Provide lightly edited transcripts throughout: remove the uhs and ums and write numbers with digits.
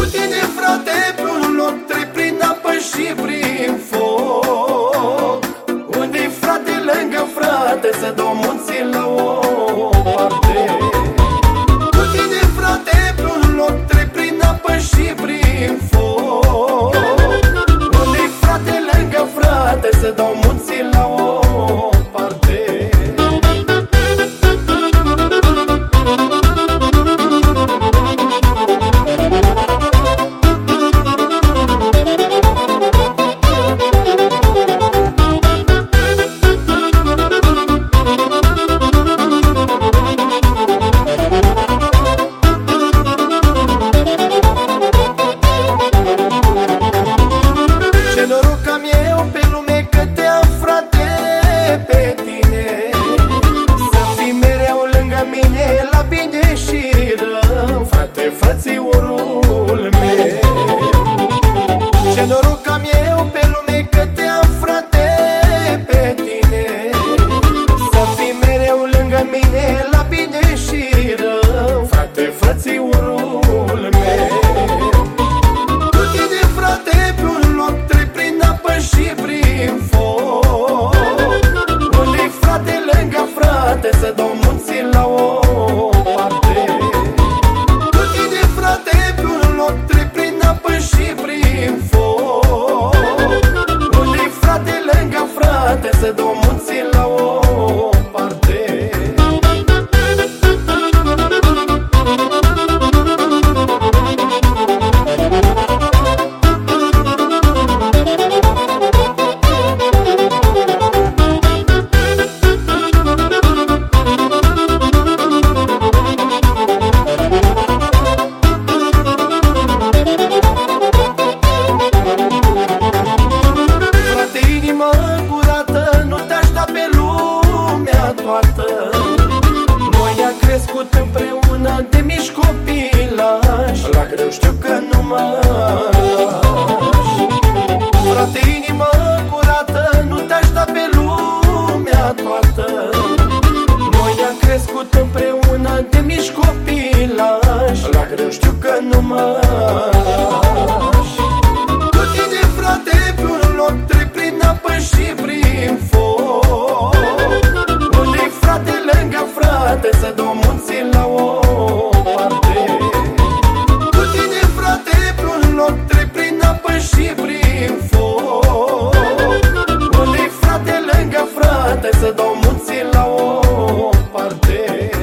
tine, frate, pe un loc trec prin apă și prin foc. Unde-i frate lângă frate, să dau munții la o parte. Cu tine, frate, pe un loc trec prin apă și prin foc. Unde-i frate lângă frate, să dau munții la o parte. Frățiorul meu, ce noroc am eu pe lume că te-am, frate, pe tine. Să fii mereu lângă mine la bine și rău, frate, frățiorul meu. Cu tine, frate, pe un loc trec prin apă și prin foc. Unde-i frate lângă frate, să dau munții la o parte. Să dau munții la o parte. Noi am crescut împreună de mici copilași, la greu știu că nu mă lași. Frate, inimă curată, nu te-aș da pe lumea toată. Noi am crescut împreună de mici copilași, la greu știu că nu mă lași. Cu tine, frate, pe un loc trec prin apă și prin foc. Frate, să dau munții la o parte. Cu tine, frate, pe un loc trec prin apă și prin foc. Unde-i frate lângă frate, să dau munții la o parte.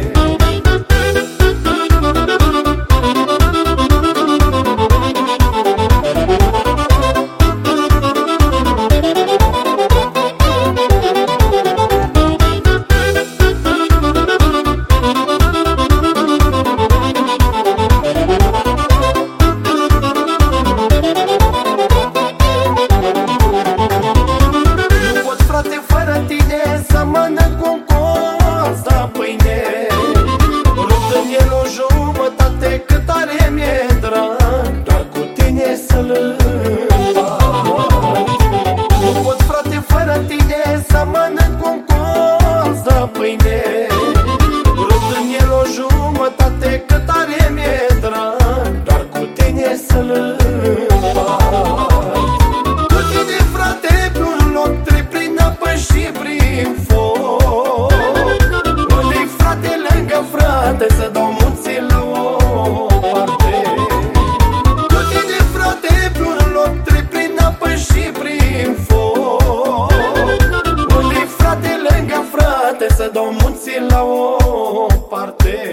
Să mănânc un colț de pâine, rupt în el o jumătate, cât are mi-e drag, doar cu tine să-l împart. Nu pot, frate, fără tine să mănânc un colț de pâine, rupt în el o jumătate, cât are mi-e drag, doar cu tine să-l împart. Cu tine, frate, pe un loc trec prin apă și prin foc. Unde-i frate lângă frate, să dau munții la o parte. Cu tine, frate, pe un loc trec prin apă și prin foc. Unde-i frate lângă frate, să dau munții la o parte.